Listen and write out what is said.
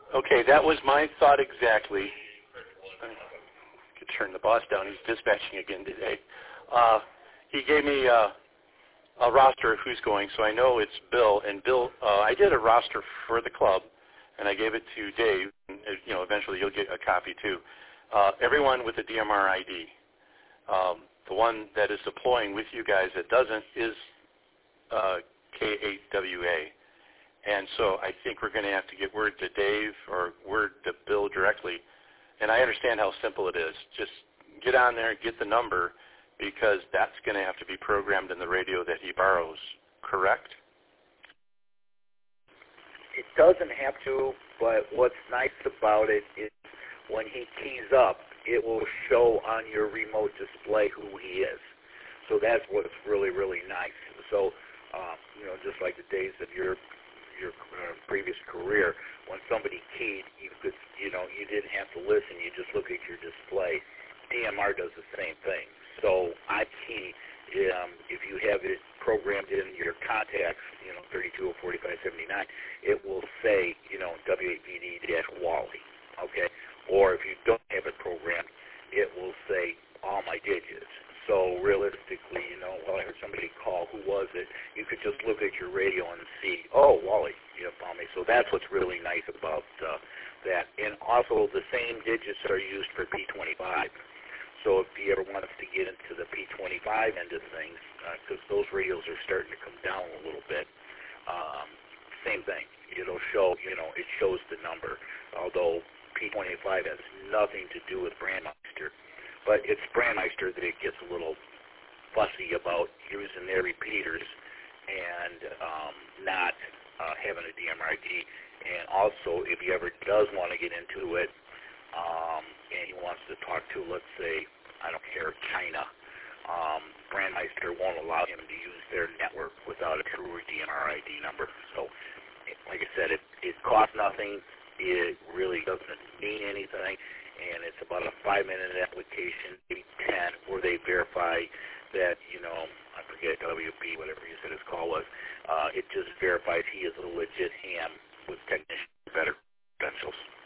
Okay, that was my thought exactly. I could turn the boss down. He's dispatching again today. He gave me a roster of who's going, so I know it's Bill. And Bill, I did a roster for the club, and I gave it to Dave. And, eventually you'll get a copy too. Everyone with a DMR ID. The one that is deploying with you guys that doesn't is K8WA. And so I think we're going to have to get word to Dave or word to Bill directly. And I understand how simple it is. Just get on there, get the number, because that's going to have to be programmed in the radio that he borrows, correct? It doesn't have to, but what's nice about it is when he keys up, it will show on your remote display who he is. So that's what's really, really nice. So, just like the days of your previous career, when somebody keyed, you didn't have to listen. You just look at your display. DMR does the same thing. So I key, if you have it programmed in your contacts, 32 or 4579, it will say, W8VD-Wally, okay? Or if you don't have it programmed, it will say all my digits. So realistically, I heard somebody call, who was it? You could just look at your radio and see, oh, Wally, you found me. So that's what's really nice about that. And also the same digits are used for P25. So if you ever want us to get into the P25 end of things, because those radios are starting to come down a little bit, same thing. It'll show, it shows the number, although P25 has nothing to do with Brandmeister. But it's Brandmeister that it gets a little fussy about using their repeaters and not having a DMR ID. And also, if he ever does want to get into it, and he wants to talk to, let's say, I don't care, China, Brandmeister won't allow him to use their network without a true DMR ID number. So, like I said, it costs nothing. It really doesn't mean anything, and it's about a 5-minute application, maybe 10, where they verify that, I forget, WB, whatever you said his call was, it just verifies he is a legit ham with technician better credentials.